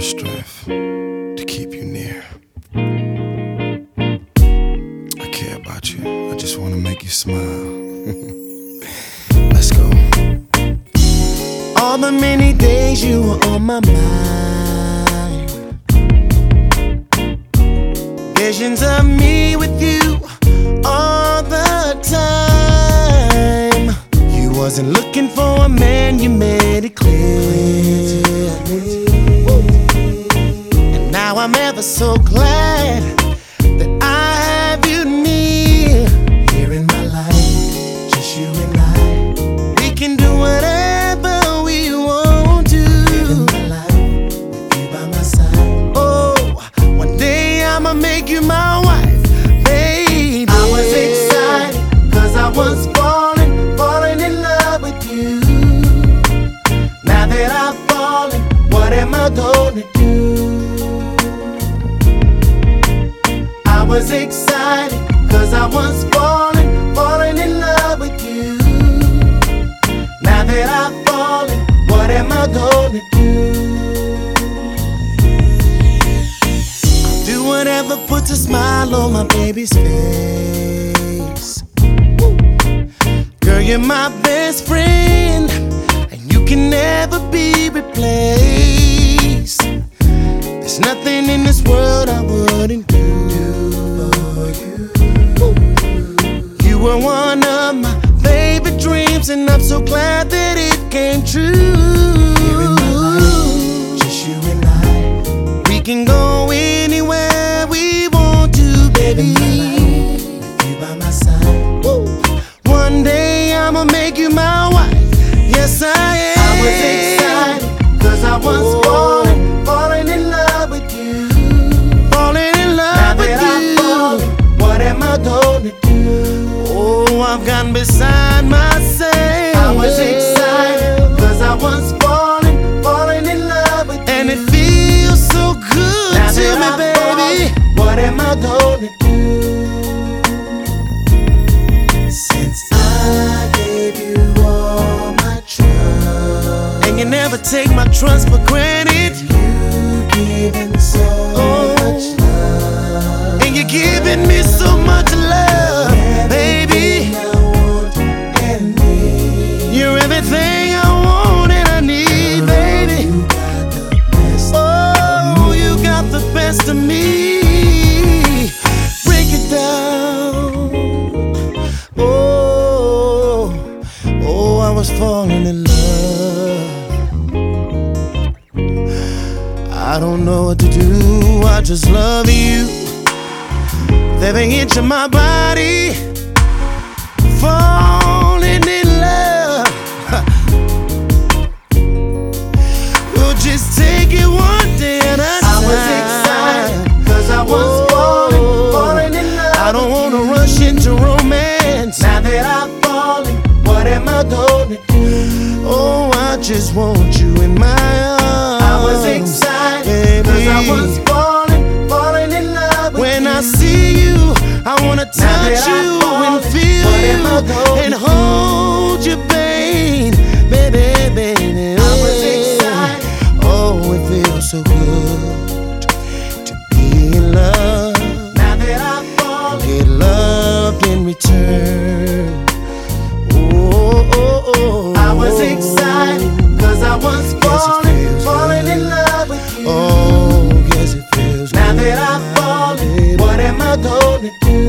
strength to keep you near. I care about you. I just wanna make you smile. Let's go. All the many days you were on my mind, visions of me with you all the time. You wasn't looking for a man, you made it clear. And now I'm ever so glad that I have you near. Here in my life, just you and I, we can do whatever we want to. Living my life with you by my side. Oh, one day I'ma make you my wife, baby. I was excited, cause I was falling in love with you. Now that I've fallen, what am I gonna do? I was excited, cause I was falling in love with you. Now that I've fallen, what am I gonna do? I'll do whatever puts a smile on my baby's face. Girl, you're my best friend, and you can never be replaced. There's nothing in this world I wouldn't do for you. You were one of my favorite dreams, and I'm so glad that it came true. Here in my life, just you and I, we can go anywhere we want to, baby. With you by my side. Woo. One day I'ma make you my wife. Yes, I am. I was excited, cause I was falling in love with you. Falling in love with you. What am I gonna do? Oh, I've gotten beside myself. I was excited, cause I was falling in love with you. And it feels so good now to me, baby. What am I gonna do? Since I gave you all my trust, and you never take my trust for granted. You giving so much love, and you're giving me so much love, baby. You're everything I want and I need, baby. Oh, you got the best of me. Break it down. Oh, I was falling in love. I don't know what to do, I just love you. With every inch of my body, falling in love. We'll just take it one day at a time. I was excited, cause I was falling in love. I don't wanna rush into romance. Now that I've fallen, what am I gonna do? Oh, I just want you in my arms. I was excited, baby, cause I was falling in love with when you. I see you, I wanna touch you and feel you and hold you, babe, baby. I was excited. Oh, it feels so good to be in love. Now that I've fallen, get loved in return. Oh. I was excited, cause I was falling in love with you. Oh, yes, it feels now good. Now that I've fallen, what am I gonna do?